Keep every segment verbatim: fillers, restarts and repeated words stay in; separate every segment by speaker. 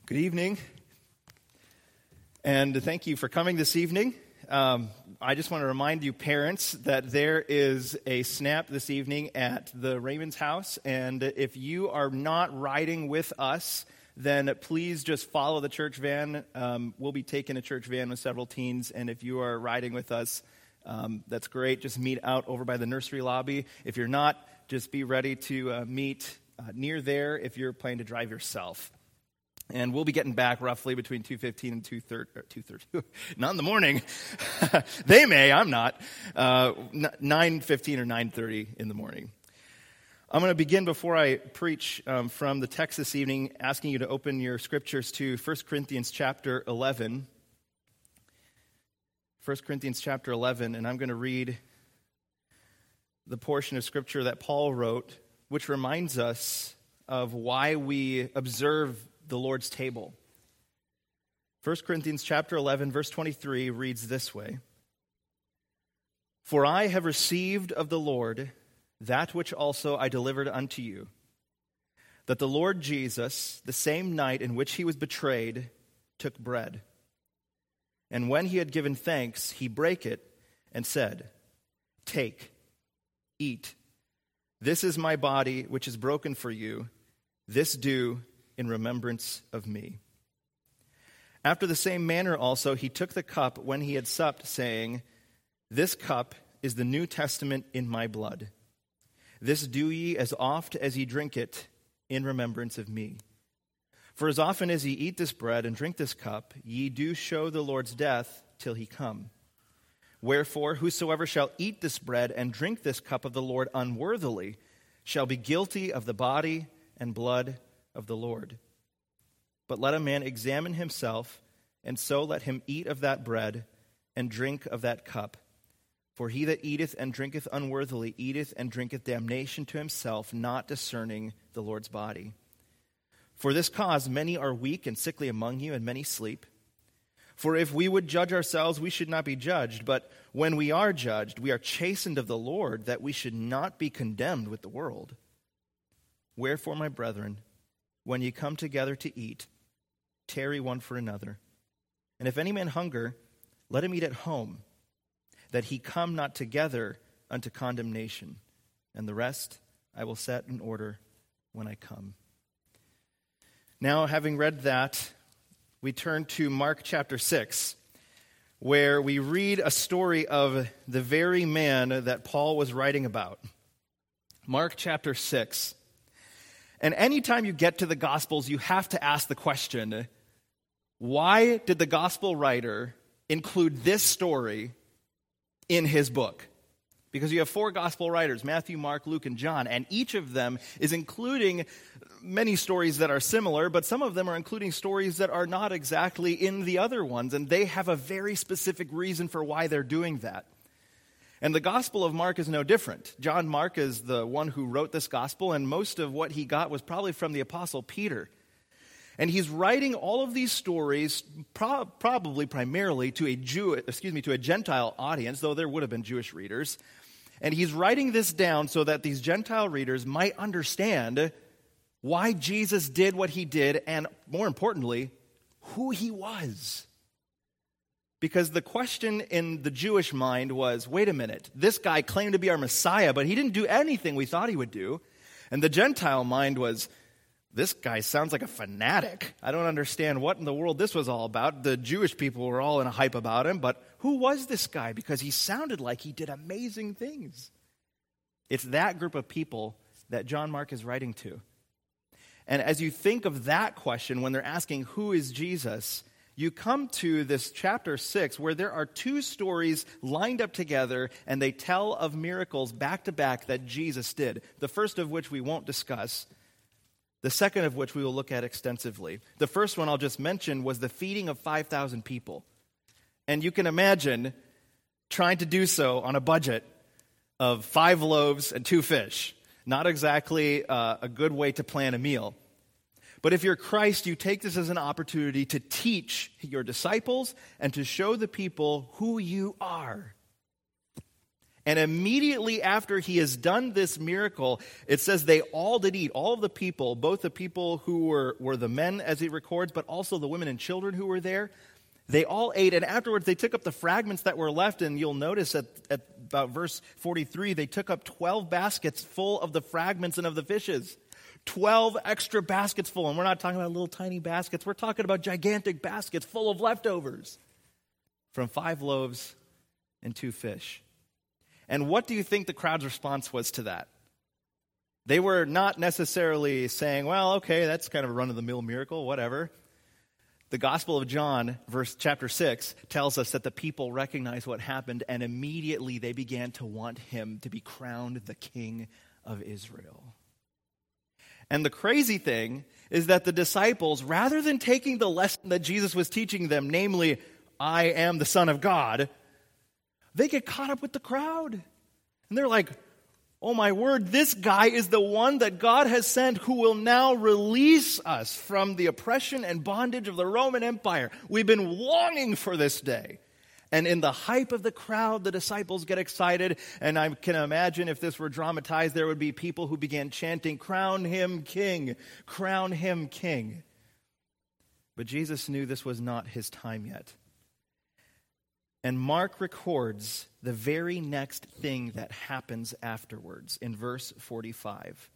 Speaker 1: Good evening, and thank you for coming this evening. Um, I just want to remind you, parents, that there is a snap this evening at the Raymond's house, and if you are not riding with us, then please just follow the church van. Um, we'll be taking a church van with several teens, and if you are riding with us, um, that's great. Just meet out over by the nursery lobby. If you're not, just be ready to uh, meet uh, near there if you're planning to drive yourself. And we'll be getting back roughly between two fifteen and two thirty, or two thirty, not in the morning. They may, I'm not. Uh, nine fifteen or nine thirty in the morning. I'm going to begin before I preach um, from the text this evening, asking you to open your scriptures to First Corinthians chapter eleven. First Corinthians chapter eleven, and I'm going to read the portion of scripture that Paul wrote, which reminds us of why we observe the Lord's table. First Corinthians chapter eleven, verse twenty-three reads this way: "For I have received of the Lord that which also I delivered unto you, that the Lord Jesus, the same night in which he was betrayed, took bread. And when he had given thanks, he brake it and said, Take, eat. This is my body, which is broken for you. This do in remembrance of me. After the same manner also he took the cup when he had supped, saying, This cup is the New Testament in my blood. This do ye as oft as ye drink it in remembrance of me. For as often as ye eat this bread and drink this cup, ye do show the Lord's death till he come. Wherefore, whosoever shall eat this bread and drink this cup of the Lord unworthily shall be guilty of the body and blood of the Lord. But let a man examine himself, and so let him eat of that bread and drink of that cup. For he that eateth and drinketh unworthily eateth and drinketh damnation to himself, not discerning the Lord's body. For this cause many are weak and sickly among you, and many sleep. For if we would judge ourselves, we should not be judged. But when we are judged, we are chastened of the Lord, that we should not be condemned with the world. Wherefore, my brethren, when ye come together to eat, tarry one for another. And if any man hunger, let him eat at home, that he come not together unto condemnation. And the rest I will set in order when I come." Now, having read that, we turn to Mark chapter six, where we read a story of the very man that Paul was writing about. Mark chapter six. And anytime you get to the Gospels, you have to ask the question, why did the Gospel writer include this story in his book? Because you have four Gospel writers, Matthew, Mark, Luke, and John, and each of them is including many stories that are similar, but some of them are including stories that are not exactly in the other ones, and they have a very specific reason for why they're doing that. And the Gospel of Mark is no different. John Mark is the one who wrote this Gospel, and most of what he got was probably from the Apostle Peter. And he's writing all of these stories pro- probably primarily to a Jew, excuse me, to a Gentile audience, though there would have been Jewish readers. And he's writing this down so that these Gentile readers might understand why Jesus did what he did, and more importantly, who he was. Because the question in the Jewish mind was, wait a minute, this guy claimed to be our Messiah, but he didn't do anything we thought he would do. And the Gentile mind was, this guy sounds like a fanatic. I don't understand what in the world this was all about. The Jewish people were all in a hype about him, but who was this guy? Because he sounded like he did amazing things. It's that group of people that John Mark is writing to. And as you think of that question, when they're asking, who is Jesus, you come to this chapter six where there are two stories lined up together, and they tell of miracles back to back that Jesus did. The first of which we won't discuss. The second of which we will look at extensively. The first one I'll just mention was the feeding of five thousand people. And you can imagine trying to do so on a budget of five loaves and two fish. Not exactly uh, a good way to plan a meal. But if you're Christ, you take this as an opportunity to teach your disciples and to show the people who you are. And immediately after he has done this miracle, it says they all did eat, all of the people, both the people who were, were the men, as he records, but also the women and children who were there. They all ate, and afterwards they took up the fragments that were left, and you'll notice at, at about verse forty-three, they took up twelve baskets full of the fragments and of the fishes. twelve extra baskets full, and we're not talking about little tiny baskets. We're talking about gigantic baskets full of leftovers from five loaves and two fish. And what do you think the crowd's response was to that? They were not necessarily saying, well, okay, that's kind of a run-of-the-mill miracle, whatever. The Gospel of John, verse chapter six, tells us that the people recognized what happened, and immediately they began to want him to be crowned the King of Israel. And the crazy thing is that the disciples, rather than taking the lesson that Jesus was teaching them, namely, I am the Son of God, they get caught up with the crowd. And they're like, oh my word, this guy is the one that God has sent who will now release us from the oppression and bondage of the Roman Empire. We've been longing for this day. And in the hype of the crowd, the disciples get excited. And I can imagine if this were dramatized, there would be people who began chanting, crown him king, crown him king. But Jesus knew this was not his time yet. And Mark records the very next thing that happens afterwards in verse forty-five,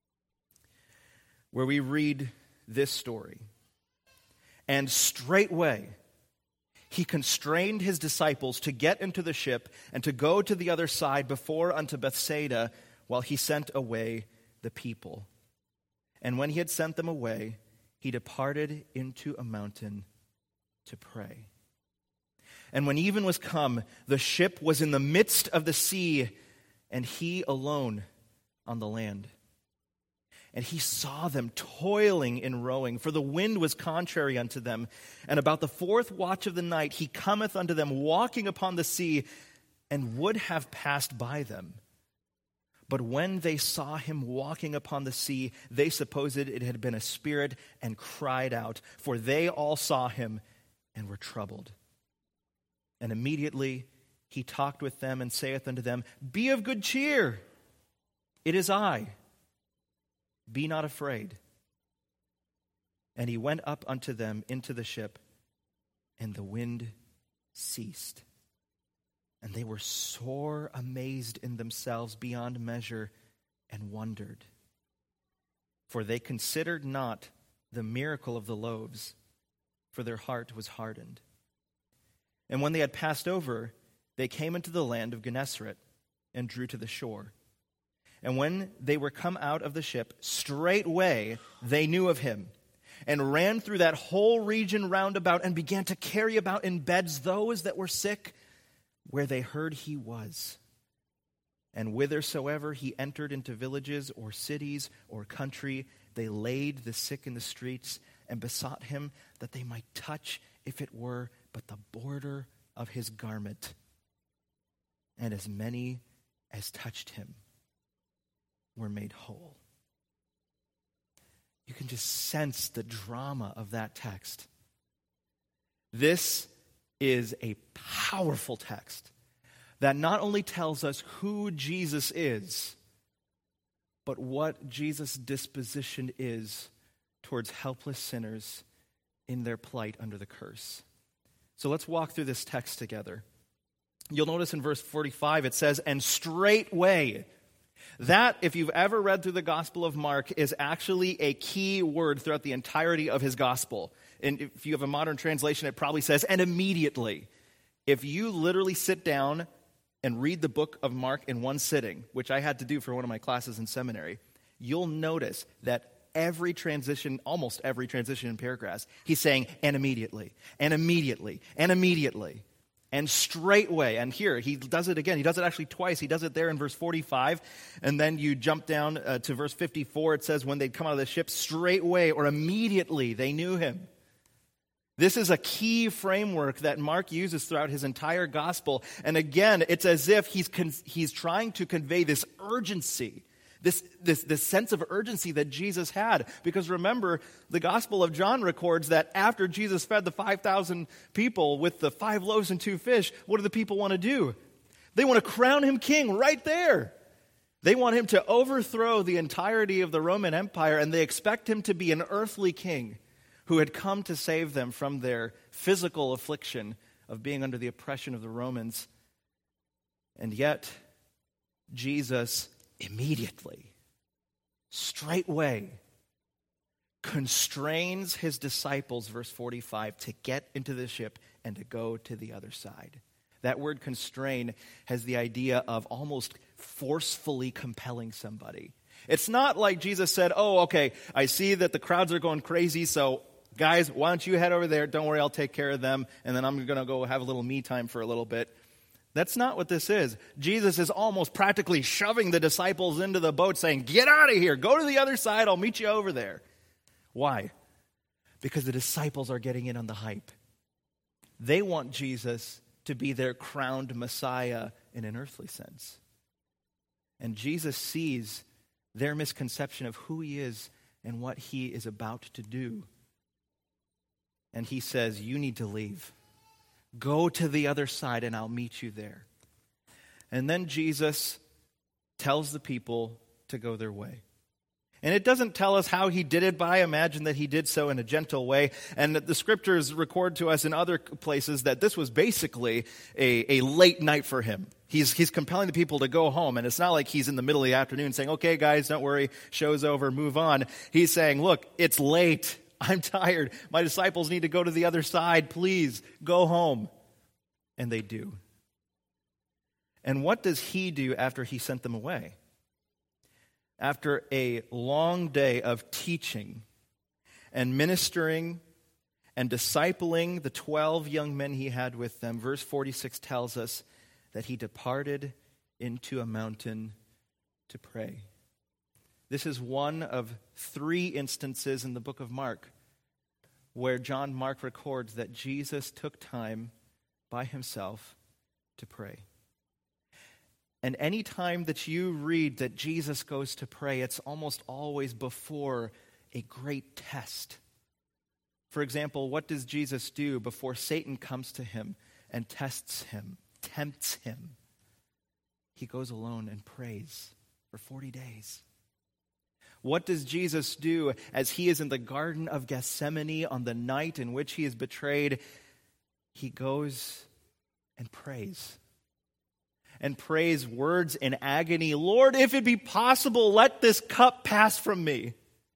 Speaker 1: where we read this story. And straightway he constrained his disciples to get into the ship and to go to the other side before unto Bethsaida, while he sent away the people. And when he had sent them away, he departed into a mountain to pray. And when even was come, the ship was in the midst of the sea, and he alone on the land. And he saw them toiling in rowing, for the wind was contrary unto them. And about the fourth watch of the night he cometh unto them, walking upon the sea, and would have passed by them. But when they saw him walking upon the sea, they supposed it had been a spirit, and cried out, for they all saw him and were troubled. And immediately he talked with them and saith unto them, be of good cheer, it is I, be not afraid. And he went up unto them into the ship, and the wind ceased. And they were sore amazed in themselves beyond measure, and wondered. For they considered not the miracle of the loaves, for their heart was hardened. And when they had passed over, they came into the land of Gennesaret, and drew to the shore. And when they were come out of the ship, straightway they knew of him, and ran through that whole region round about, and began to carry about in beds those that were sick, where they heard he was. And whithersoever he entered into villages or cities or country, they laid the sick in the streets, and besought him that they might touch, if it were but the border of his garment. And as many as touched him were made whole. You can just sense the drama of that text. This is a powerful text that not only tells us who Jesus is, but what Jesus' disposition is towards helpless sinners in their plight under the curse. So let's walk through this text together. You'll notice in verse forty-five it says, and straightway. That, if you've ever read through the Gospel of Mark, is actually a key word throughout the entirety of his Gospel. And if you have a modern translation, it probably says, and immediately. If you literally sit down and read the book of Mark in one sitting, which I had to do for one of my classes in seminary, you'll notice that every transition, almost every transition in paragraphs, he's saying, and immediately, and immediately, and immediately, and straightway. And here, he does it again. He does it actually twice. He does it there in verse forty-five, and then you jump down uh, to verse fifty-four. It says, when they'd come out of the ship, straightway, or immediately, they knew him. This is a key framework that Mark uses throughout his entire gospel. And again, it's as if he's con- he's trying to convey this urgency, This, this, this sense of urgency that Jesus had. Because remember, the Gospel of John records that after Jesus fed the five thousand people with the five loaves and two fish, what do the people want to do? They want to crown him king right there. They want him to overthrow the entirety of the Roman Empire, and they expect him to be an earthly king who had come to save them from their physical affliction of being under the oppression of the Romans. And yet, Jesus immediately, straightway, constrains his disciples, verse forty-five, to get into the ship and to go to the other side. That word constrain has the idea of almost forcefully compelling somebody. It's not like Jesus said, oh, okay, I see that the crowds are going crazy, so guys, why don't you head over there? Don't worry, I'll take care of them, and then I'm going to go have a little me time for a little bit. That's not what this is. Jesus is almost practically shoving the disciples into the boat saying, get out of here, go to the other side, I'll meet you over there. Why? Because the disciples are getting in on the hype. They want Jesus to be their crowned Messiah in an earthly sense. And Jesus sees their misconception of who he is and what he is about to do. And he says, you need to leave. Go to the other side and I'll meet you there. And then Jesus tells the people to go their way. And it doesn't tell us how he did it, but I imagine that he did so in a gentle way. And the scriptures record to us in other places that this was basically a, a late night for him. He's, he's compelling the people to go home. And it's not like he's in the middle of the afternoon saying, okay, guys, don't worry, show's over, move on. He's saying, look, it's late. I'm tired. My disciples need to go to the other side. Please go home. And they do. And what does he do after he sent them away? After a long day of teaching and ministering and discipling the twelve young men he had with them, verse forty-six tells us that he departed into a mountain to pray. This is one of three instances in the book of Mark where John Mark records that Jesus took time by himself to pray. And any time that you read that Jesus goes to pray, it's almost always before a great test. For example, what does Jesus do before Satan comes to him and tests him, tempts him? He goes alone and prays for forty days. What does Jesus do as he is in the Garden of Gethsemane on the night in which he is betrayed? He goes and prays. And prays words in agony, Lord, if it be possible, let this cup pass from me.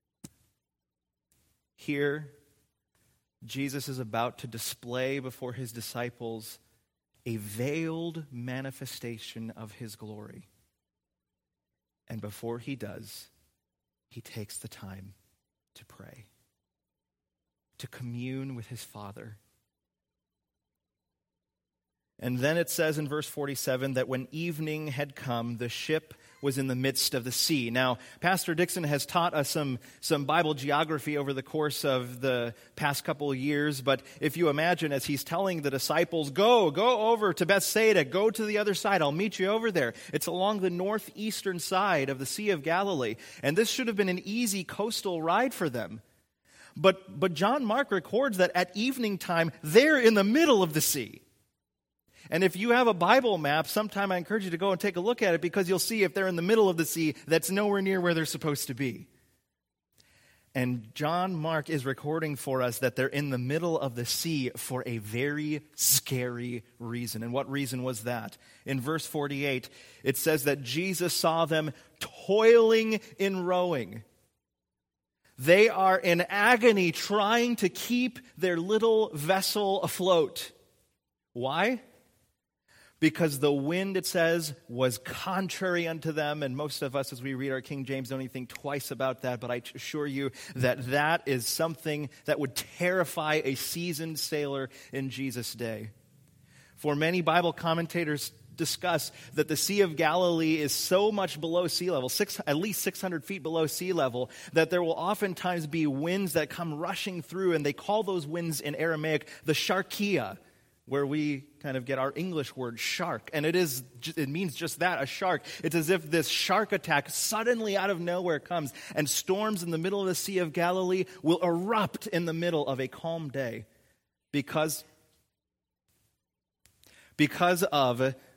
Speaker 1: Here, Jesus is about to display before his disciples a veiled manifestation of his glory. And before he does, he takes the time to pray, to commune with his Father. And then it says in verse forty-seven that when evening had come, the ship was in the midst of the sea. Now, Pastor Dixon has taught us some, some Bible geography over the course of the past couple of years, but if you imagine as he's telling the disciples, go, go over to Bethsaida, go to the other side, I'll meet you over there. It's along the northeastern side of the Sea of Galilee, and this should have been an easy coastal ride for them. But, but John Mark records that at evening time, they're in the middle of the sea. And if you have a Bible map, sometime I encourage you to go and take a look at it because you'll see if they're in the middle of the sea, that's nowhere near where they're supposed to be. And John Mark is recording for us that they're in the middle of the sea for a very scary reason. And what reason was that? In verse forty-eight, it says that Jesus saw them toiling in rowing. They are in agony trying to keep their little vessel afloat. Why? Because the wind, it says, was contrary unto them. And most of us, as we read our King James, don't even think twice about that. But I assure you that that is something that would terrify a seasoned sailor in Jesus' day. For many Bible commentators discuss that the Sea of Galilee is so much below sea level, six, at least six hundred feet below sea level, that there will oftentimes be winds that come rushing through. And they call those winds in Aramaic the sharkia, where we kind of get our English word shark. And it is, it means just that, a shark. It's as if this shark attack suddenly out of nowhere comes, and storms in the middle of the Sea of Galilee will erupt in the middle of a calm day because, because of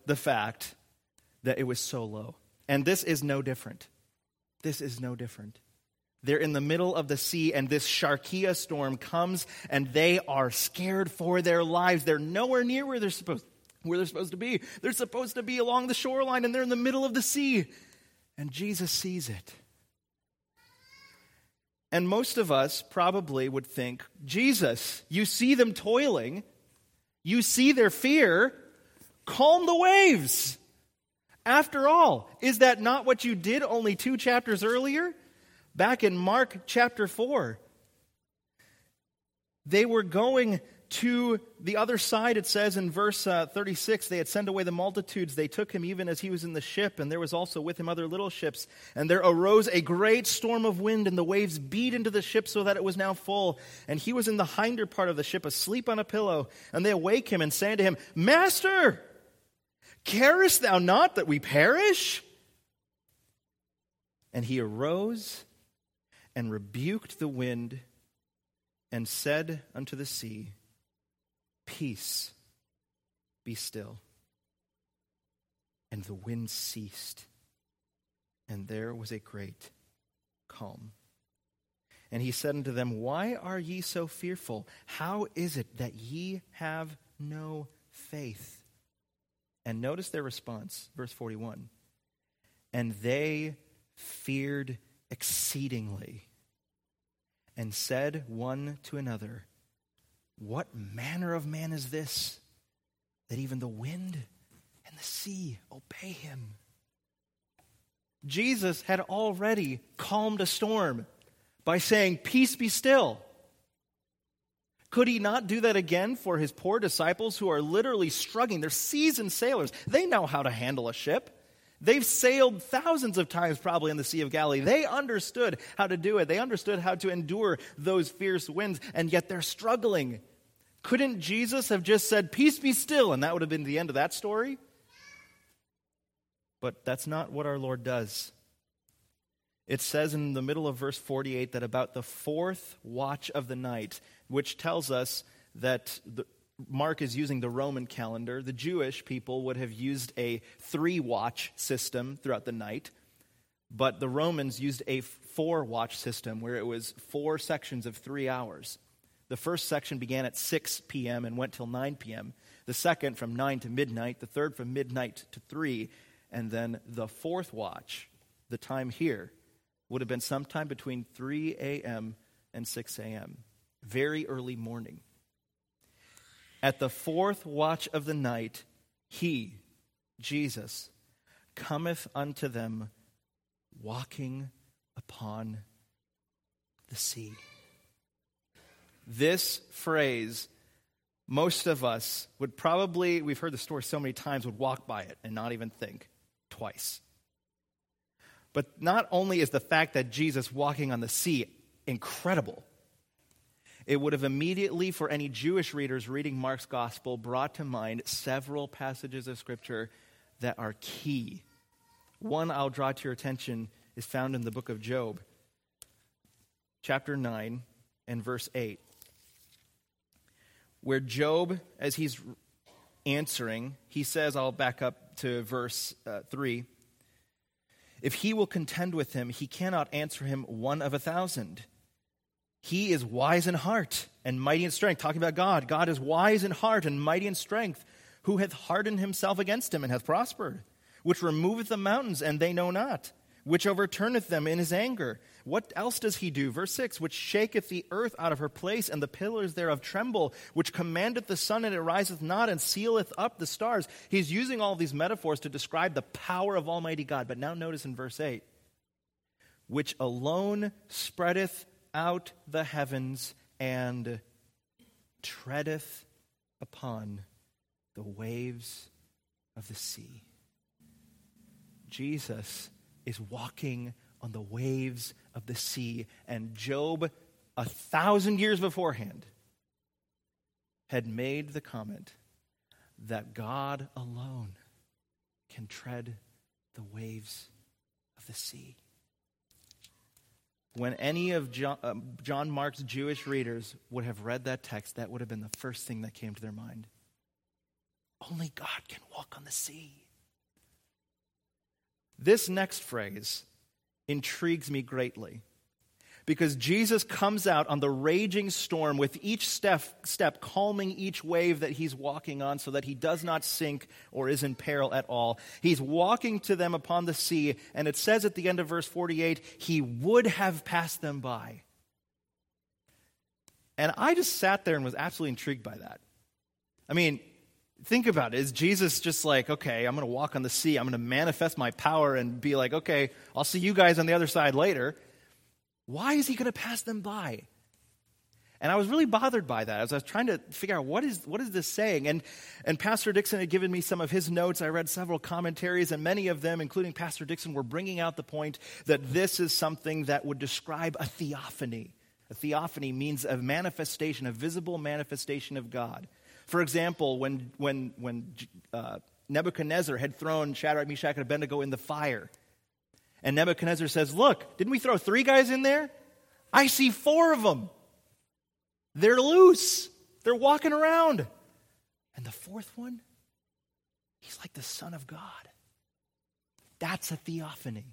Speaker 1: the fact that it was so low. And this is no different. This is no different. They're in the middle of the sea, and this Sharkia storm comes, and they are scared for their lives. They're nowhere near where they're supposed, where they're supposed to be. They're supposed to be along the shoreline, and they're in the middle of the sea. And Jesus sees it. And most of us probably would think, Jesus, you see them toiling. You see their fear. Calm the waves. After all, is that not what you did only two chapters earlier? Back in Mark chapter four. They were going to the other side, it says in verse uh, thirty-six, they had sent away the multitudes. They took him even as he was in the ship, and there was also with him other little ships. And there arose a great storm of wind, and the waves beat into the ship so that it was now full. And he was in the hinder part of the ship, asleep on a pillow. And they awake him and say to him, Master, carest thou not that we perish? And he arose and rebuked the wind and said unto the sea, Peace, be still. And the wind ceased, and there was a great calm. And he said unto them, Why are ye so fearful? How is it that ye have no faith? And notice their response, verse forty-one. And they feared exceedingly, and said one to another, What manner of man is this, that even the wind and the sea obey him? Jesus had already calmed a storm by saying, Peace, be still. Could he not do that again for his poor disciples who are literally struggling? They're seasoned sailors. They know how to handle a ship. They've sailed thousands of times probably in the Sea of Galilee. They understood how to do it. They understood how to endure those fierce winds, and yet they're struggling. Couldn't Jesus have just said, Peace, be still, and that would have been the end of that story? But that's not what our Lord does. It says in the middle of verse forty-eight that about the fourth watch of the night, which tells us that the, Mark is using the Roman calendar. The Jewish people would have used a three-watch system throughout the night, but the Romans used a four-watch system where it was four sections of three hours. The first section began at six p.m. and went till nine p.m. The second from nine to midnight. The third from midnight to three. And then the fourth watch, the time here, would have been sometime between three a.m. and six a.m. Very early morning. At the fourth watch of the night, he, Jesus, cometh unto them walking upon the sea. This phrase, most of us would probably, we've heard the story so many times, would walk by it and not even think twice. But not only is the fact that Jesus walking on the sea incredible, it would have immediately, for any Jewish readers reading Mark's gospel, brought to mind several passages of Scripture that are key. One I'll draw to your attention is found in the book of Job, chapter nine and verse eight, where Job, as he's answering, he says, I'll back up to verse uh, three, If he will contend with him, he cannot answer him one of a thousand. He is wise in heart and mighty in strength. Talking about God. God is wise in heart and mighty in strength, who hath hardened himself against him and hath prospered, which removeth the mountains, and they know not, which overturneth them in his anger. What else does he do? Verse six, which shaketh the earth out of her place, and the pillars thereof tremble, which commandeth the sun, and it riseth not, and sealeth up the stars. He's using all these metaphors to describe the power of Almighty God. But now notice in verse eight, which alone spreadeth out the heavens, and treadeth upon the waves of the sea. Jesus is walking on the waves of the sea, and Job, a thousand years beforehand, had made the comment that God alone can tread the waves of the sea. When any of John, uh, John Mark's Jewish readers would have read that text, that would have been the first thing that came to their mind. Only God can walk on the sea. This next phrase intrigues me greatly because Jesus comes out on the raging storm with each step, step calming each wave that he's walking on so that he does not sink or is in peril at all. He's walking to them upon the sea, and it says at the end of verse forty-eight, he would have passed them by. And I just sat there and was absolutely intrigued by that. I mean, think about it. Is Jesus just like, okay, I'm going to walk on the sea. I'm going to manifest my power and be like, okay, I'll see you guys on the other side later. Why is he going to pass them by? And I was really bothered by that as I was trying to figure out what is what is this saying. And, and Pastor Dixon had given me some of his notes. I read several commentaries, and many of them, including Pastor Dixon, were bringing out the point that this is something that would describe a theophany. A theophany means a manifestation, a visible manifestation of God. For example, when, when, when uh, Nebuchadnezzar had thrown Shadrach, Meshach, and Abednego in the fire, and Nebuchadnezzar says, look, didn't we throw three guys in there? I see four of them. They're loose. They're walking around. And the fourth one, he's like the Son of God. That's a theophany.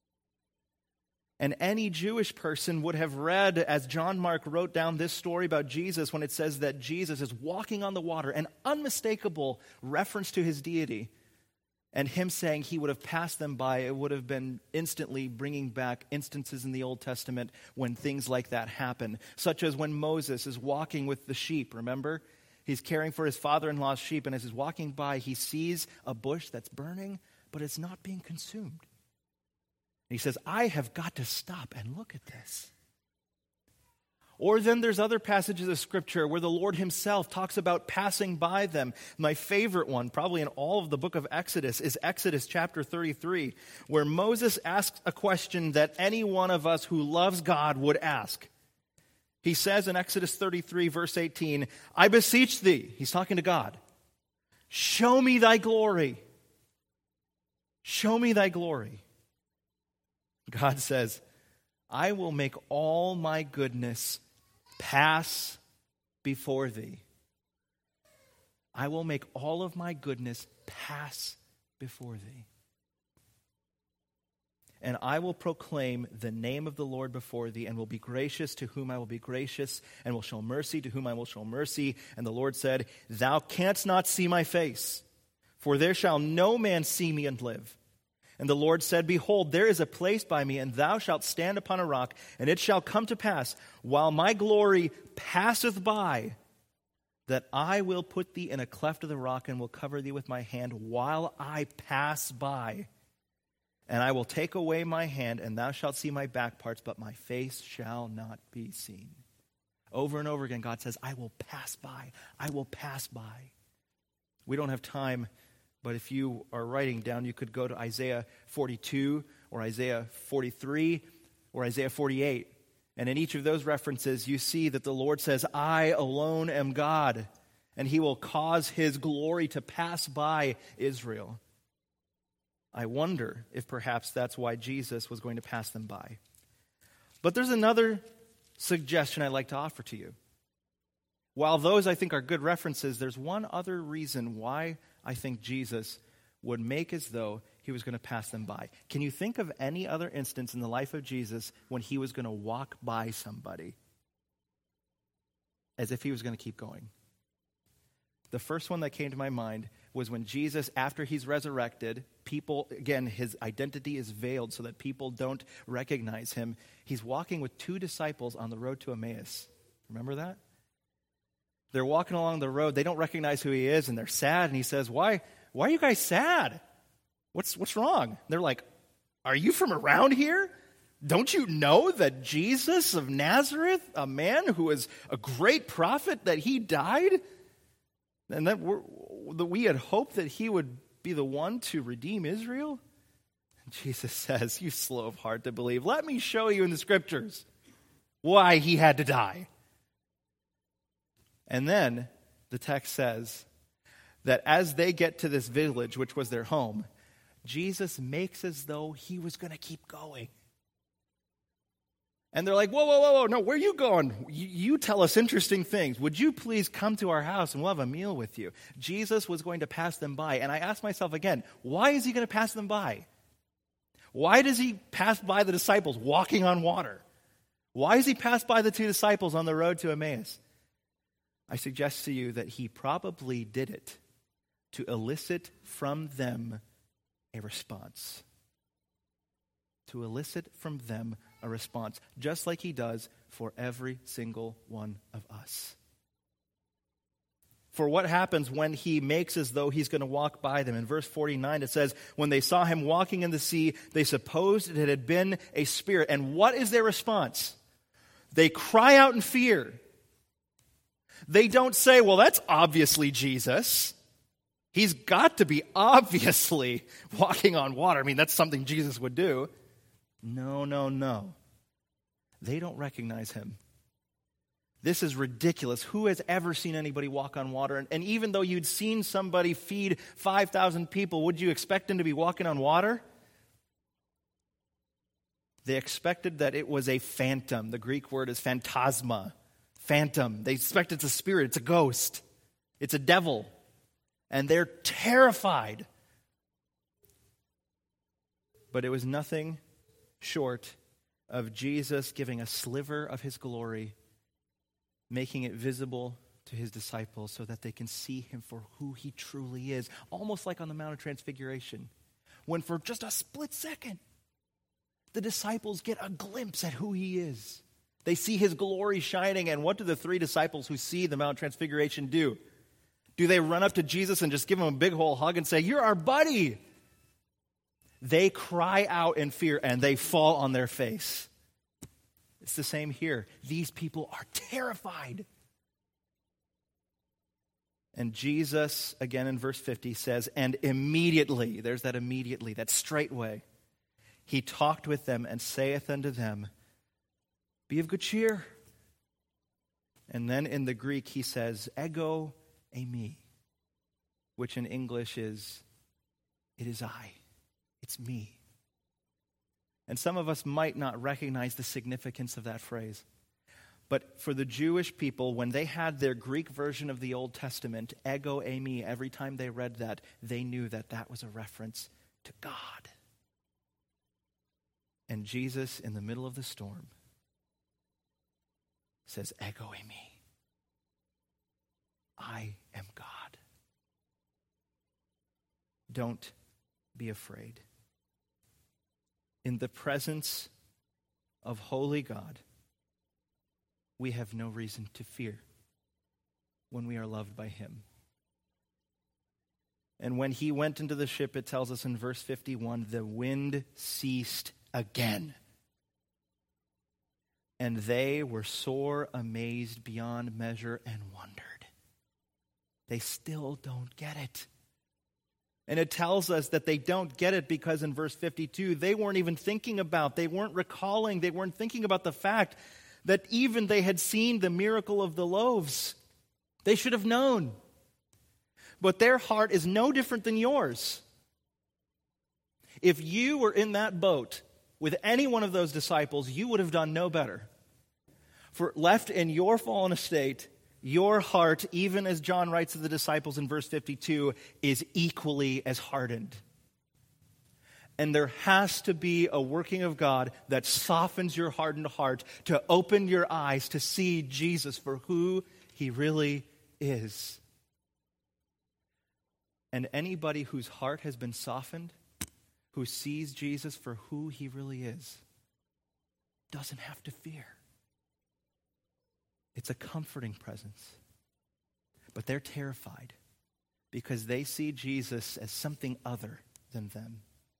Speaker 1: And any Jewish person would have read, as John Mark wrote down this story about Jesus, when it says that Jesus is walking on the water, an unmistakable reference to his deity, and him saying he would have passed them by, it would have been instantly bringing back instances in the Old Testament when things like that happen, such as when Moses is walking with the sheep, remember? He's caring for his father-in-law's sheep, and as he's walking by, he sees a bush that's burning, but it's not being consumed. And he says, I have got to stop and look at this. Or then there's other passages of Scripture where the Lord himself talks about passing by them. My favorite one, probably in all of the book of Exodus, is Exodus chapter thirty-three, where Moses asks a question that any one of us who loves God would ask. He says in Exodus thirty-three, verse eighteen, I beseech thee, he's talking to God, show me thy glory. Show me thy glory. God says, I will make all my goodness pass before thee. I will make all of my goodness pass before thee. And I will proclaim the name of the Lord before thee, and will be gracious to whom I will be gracious, and will show mercy to whom I will show mercy. And the Lord said, thou canst not see my face, for there shall no man see me and live. And the Lord said, behold, there is a place by me, and thou shalt stand upon a rock, and it shall come to pass, while my glory passeth by, that I will put thee in a cleft of the rock, and will cover thee with my hand while I pass by. And I will take away my hand, and thou shalt see my back parts, but my face shall not be seen. Over and over again, God says, I will pass by. I will pass by. We don't have time. But if you are writing down, you could go to Isaiah forty-two or Isaiah forty-three or Isaiah forty-eight. And in each of those references, you see that the Lord says, I alone am God, and he will cause his glory to pass by Israel. I wonder if perhaps that's why Jesus was going to pass them by. But there's another suggestion I'd like to offer to you. While those I think are good references, there's one other reason why I think Jesus would make as though he was going to pass them by. Can you think of any other instance in the life of Jesus when he was going to walk by somebody as if he was going to keep going? The first one that came to my mind was when Jesus, after he's resurrected, people, again, his identity is veiled so that people don't recognize him. He's walking with two disciples on the road to Emmaus. Remember that? They're walking along the road. They don't recognize who he is, and they're sad. And he says, why, why are you guys sad? What's, what's wrong? They're like, are you from around here? Don't you know that Jesus of Nazareth, a man who is a great prophet, that he died? And that, we're, that we had hoped that he would be the one to redeem Israel? And Jesus says, you slow of heart to believe. Let me show you in the scriptures why he had to die. And then the text says that as they get to this village, which was their home, Jesus makes as though he was going to keep going. And they're like, whoa, whoa, whoa, whoa, no, where are you going? You, you tell us interesting things. Would you please come to our house and we'll have a meal with you? Jesus was going to pass them by. And I asked myself again, why is he going to pass them by? Why does he pass by the disciples walking on water? Why does he pass by the two disciples on the road to Emmaus? I suggest to you that he probably did it to elicit from them a response. To elicit from them a response, just like he does for every single one of us. For what happens when he makes as though he's going to walk by them? In verse forty-nine it says, when they saw him walking in the sea, they supposed it had been a spirit. And what is their response? They cry out in fear. They don't say, well, that's obviously Jesus. He's got to be obviously walking on water. I mean, that's something Jesus would do. No, no, no. They don't recognize him. This is ridiculous. Who has ever seen anybody walk on water? And, and even though you'd seen somebody feed five thousand people, would you expect him to be walking on water? They expected that it was a phantom. The Greek word is phantasma. Phantom. They expect it's a spirit. It's a ghost. It's a devil. And they're terrified. But it was nothing short of Jesus giving a sliver of his glory, making it visible to his disciples so that they can see him for who he truly is. Almost like on the Mount of Transfiguration, when for just a split second, the disciples get a glimpse at who he is. They see his glory shining, and what do the three disciples who see the Mount of Transfiguration do? Do they run up to Jesus and just give him a big whole hug and say, "You're our buddy"? They cry out in fear and they fall on their face. It's the same here. These people are terrified. And Jesus, again in verse fifty, says, and immediately, there's that immediately, that straightway, he talked with them and saith unto them, be of good cheer. And then in the Greek he says, ego eimi, which in English is, it is I. It's me. And some of us might not recognize the significance of that phrase. But for the Jewish people, when they had their Greek version of the Old Testament, ego eimi, every time they read that, they knew that that was a reference to God. And Jesus, in the middle of the storm, says, ego eimi. I am God. Don't be afraid. In the presence of holy God, we have no reason to fear when we are loved by him. And when he went into the ship, it tells us in verse fifty-one, the wind ceased again. And they were sore amazed beyond measure and wondered. They still don't get it. And it tells us that they don't get it because in verse fifty-two, they weren't even thinking about, they weren't recalling, they weren't thinking about the fact that even they had seen the miracle of the loaves. They should have known. But their heart is no different than yours. If you were in that boat with any one of those disciples, you would have done no better. For left in your fallen estate, your heart, even as John writes to the disciples in verse fifty-two, is equally as hardened. And there has to be a working of God that softens your hardened heart to open your eyes to see Jesus for who he really is. And anybody whose heart has been softened, who sees Jesus for who he really is, doesn't have to fear. It's a comforting presence. But they're terrified because they see Jesus as something other than them.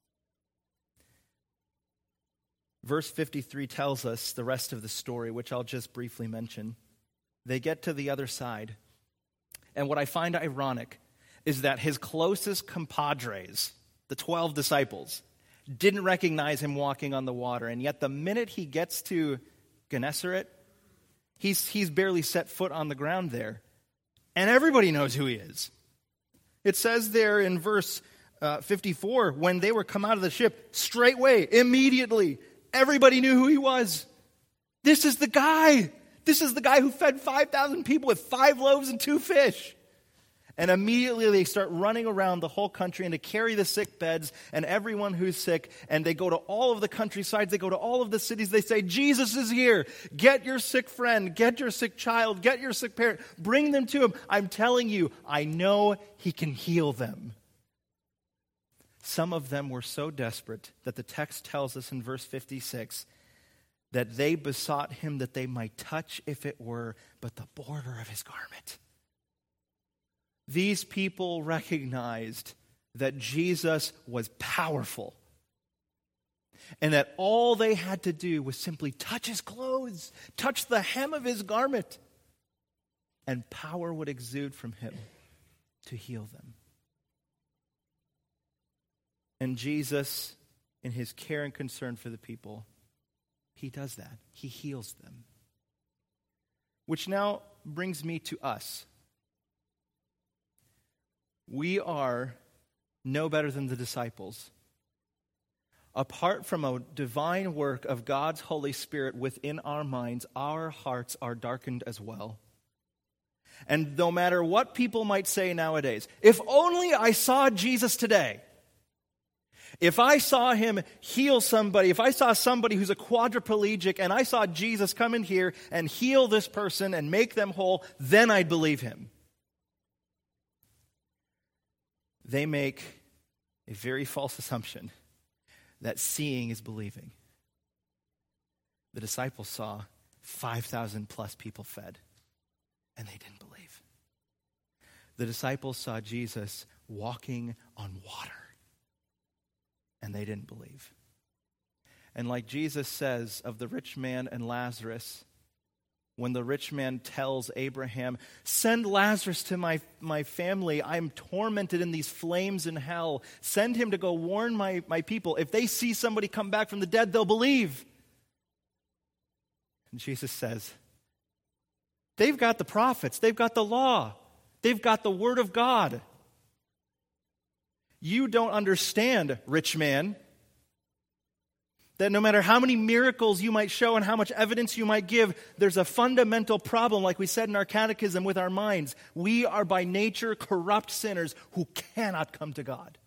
Speaker 1: Verse fifty-three tells us the rest of the story, which I'll just briefly mention. They get to the other side. And what I find ironic is that his closest compadres, the twelve disciples, didn't recognize him walking on the water. And yet the minute he gets to Gennesaret, he's, he's barely set foot on the ground there. And everybody knows who he is. It says there in verse uh, fifty-four, when they were come out of the ship, straightway, immediately, everybody knew who he was. This is the guy. This is the guy who fed five thousand people with five loaves and two fish. And immediately they start running around the whole country and to carry the sick beds and everyone who's sick. And they go to all of the countrysides. They go to all of the cities. They say, Jesus is here. Get your sick friend. Get your sick child. Get your sick parent. Bring them to him. I'm telling you, I know he can heal them. Some of them were so desperate that the text tells us in verse fifty-six that they besought him that they might touch, if it were, but the border of his garment. These people recognized that Jesus was powerful and that all they had to do was simply touch his clothes, touch the hem of his garment, and power would exude from him to heal them. And Jesus, in his care and concern for the people, he does that. He heals them. Which now brings me to us. We are no better than the disciples. Apart from a divine work of God's Holy Spirit within our minds, our hearts are darkened as well. And no matter what people might say nowadays, if only I saw Jesus today, if I saw him heal somebody, if I saw somebody who's a quadriplegic and I saw Jesus come in here and heal this person and make them whole, then I'd believe him. They make a very false assumption that seeing is believing. The disciples saw five thousand plus people fed, and they didn't believe. The disciples saw Jesus walking on water, and they didn't believe. And like Jesus says of the rich man and Lazarus, when the rich man tells Abraham, send Lazarus to my, my family. I'm tormented in these flames in hell. Send him to go warn my, my people. If they see somebody come back from the dead, they'll believe. And Jesus says, they've got the prophets. They've got the law. They've got the word of God. You don't understand, rich man, that no matter how many miracles you might show and how much evidence you might give, there's a fundamental problem, like we said in our catechism, with our minds. We are by nature corrupt sinners who cannot come to God.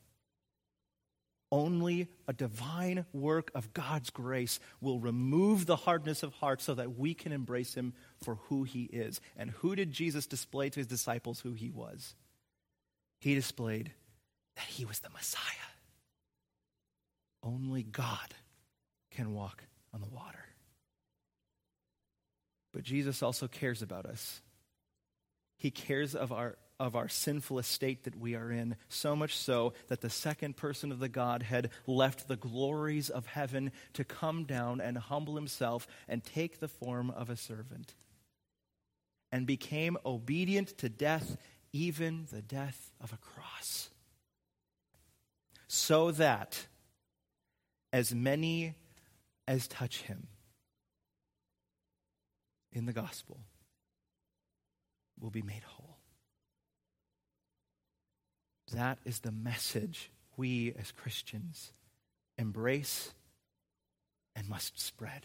Speaker 1: Only a divine work of God's grace will remove the hardness of heart so that we can embrace him for who he is. And who did Jesus display to his disciples who he was? He displayed that he was the Messiah. Only God can walk on the water. But Jesus also cares about us. He cares of our of our sinful estate that we are in, so much so that the second person of the Godhead left the glories of heaven to come down and humble himself and take the form of a servant, and became obedient to death, even the death of a cross, so that as many as touch him in the gospel will be made whole. That is the message we as Christians embrace and must spread.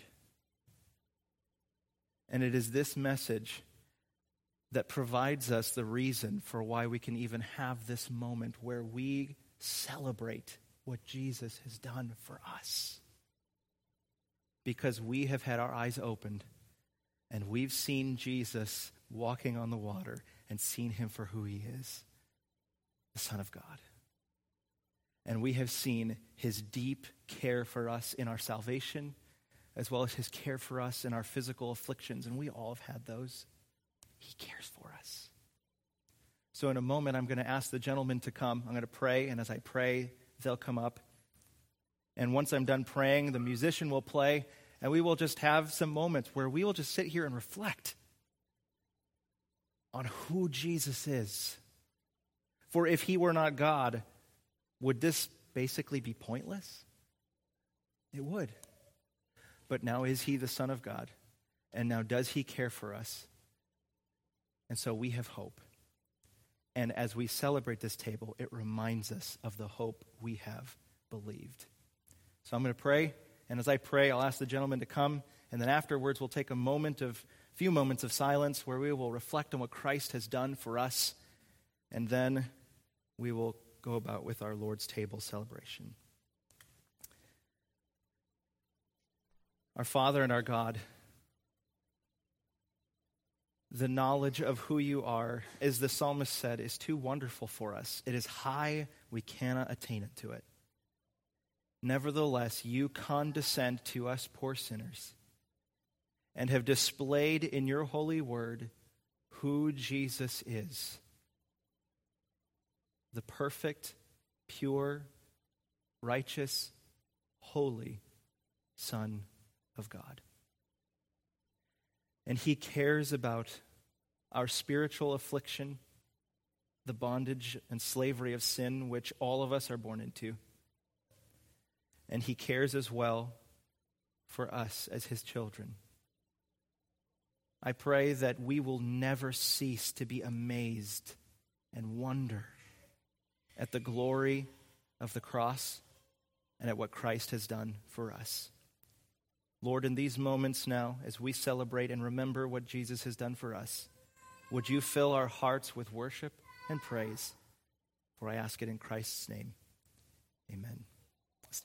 Speaker 1: And it is this message that provides us the reason for why we can even have this moment where we celebrate what Jesus has done for us. Because we have had our eyes opened and we've seen Jesus walking on the water and seen him for who he is, the Son of God. And we have seen his deep care for us in our salvation, as well as his care for us in our physical afflictions. And we all have had those. He cares for us. So in a moment, I'm going to ask the gentlemen to come. I'm going to pray, and as I pray, they'll come up. And once I'm done praying, the musician will play, and we will just have some moments where we will just sit here and reflect on who Jesus is. For if he were not God, would this basically be pointless? It would. But now is he the Son of God? And now does he care for us? And so we have hope. And as we celebrate this table, it reminds us of the hope we have believed. So I'm going to pray. And as I pray, I'll ask the gentleman to come And then afterwards, we'll take a moment of, few moments of silence where we will reflect on what Christ has done for us. And then we will go about with our Lord's table celebration. Our Father and our God, the knowledge of who you are, as the psalmist said, is too wonderful for us. It is high, we cannot attain it to it. Nevertheless, you condescend to us poor sinners and have displayed in your holy word who Jesus is. The perfect, pure, righteous, holy Son of God. And he cares about our spiritual affliction, the bondage and slavery of sin which all of us are born into. And he cares as well for us as his children. I pray that we will never cease to be amazed and wonder at the glory of the cross and at what Christ has done for us. Lord, in these moments now, as we celebrate and remember what Jesus has done for us, would you fill our hearts with worship and praise? For I ask it in Christ's name. Amen.